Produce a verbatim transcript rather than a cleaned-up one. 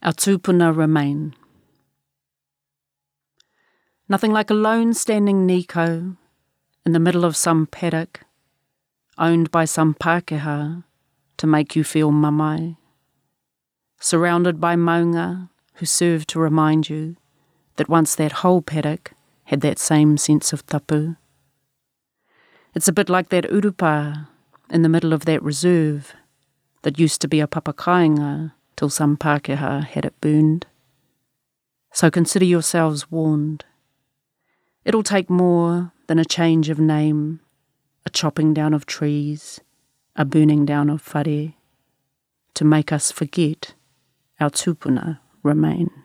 Our tūpuna remain. Nothing like a lone standing Nico in the middle of some paddock, owned by some Pākehā, to make you feel mamae, surrounded by maunga who serve to remind you that once that whole paddock had that same sense of tapu. It's a bit like that urupa in the middle of that reserve that used to be a papakainga till some Pākehā had it burned. So consider yourselves warned. It'll take more than a change of name, a chopping down of trees, a burning down of whare, to make us forget our tūpuna remain.